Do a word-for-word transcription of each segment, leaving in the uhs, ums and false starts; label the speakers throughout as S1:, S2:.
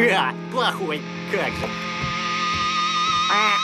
S1: А, плохой, как же. А.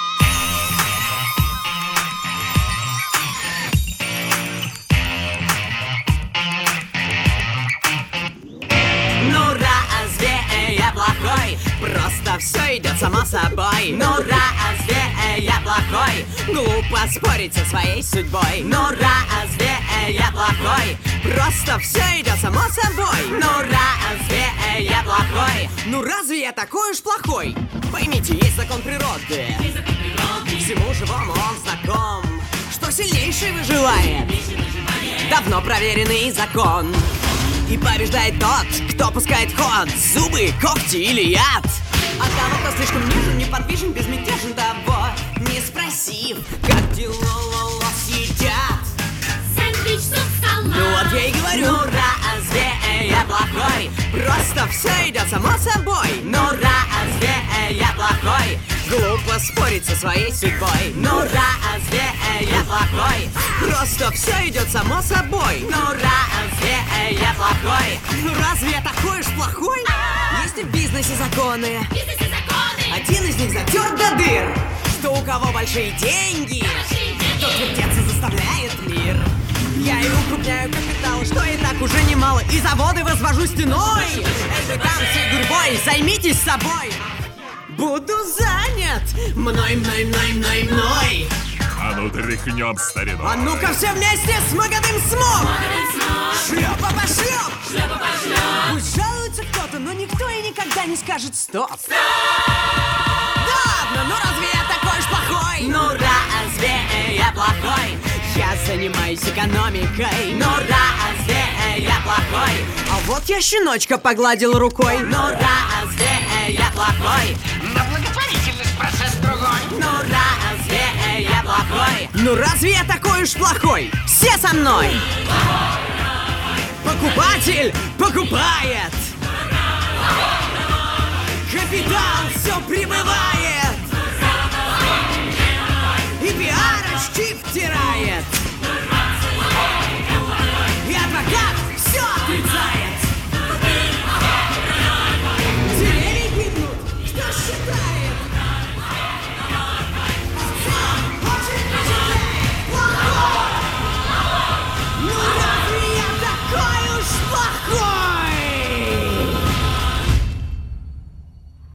S2: Ну разве я плохой? Просто все идет само собой. Ну разве я плохой? Глупо спорить со своей судьбой. Ну разве я плохой? Просто все идет само собой. Ну разве я плохой? Ну разве я такой уж плохой? Поймите, есть закон природы. Всему живому он знаком, что сильнейший выживает. Давно проверенный закон. И побеждает тот, кто пускает в ход зубы, когти или яд. А того, кто слишком нежен, неподвижен, безмятежен, того не спросив, как дела съедят.
S3: Сэндвич, суп, салат.
S2: Ну вот я и говорю, ну разве я плохой? Просто все идет само собой. Ну разве я плохой? Глупо спорить со своей судьбой. Ну разве я плохой? Просто все идет само собой. Ну разве я плохой? Ну разве я такой уж плохой? Есть и в бизнесе законы.
S3: В бизнесе законы.
S2: Один из них затер до дыр. Что у кого большие деньги,
S3: Большие деньги.
S2: тот вертеться заставляет мир. Я и укрупняю капитал, что и так уже немало. И заводы возвожу стеной. Эй, вы там всей гурьбой, займитесь собой. Буду занят. Мной, мной, мной, мной, мной.
S4: А ну тряхнем старину.
S2: А ну-ка все вместе с Маgadым Смог. Шлепа по шлеп.
S3: Шляпа по шляп.
S2: Пусть жалуется кто-то, но никто и никогда не скажет стоп. Да ладно, ну разве я такой уж плохой? Ну разве я плохой? Я занимаюсь экономикой. Ну разве я плохой? А вот я щеночка погладил рукой. Ну разве я плохой?
S1: На благотворительность процесс другой.
S2: Ну разве я плохой? Ну разве я такой уж плохой? Все со мной! Покупатель покупает! Капитал все прибывает! И пиар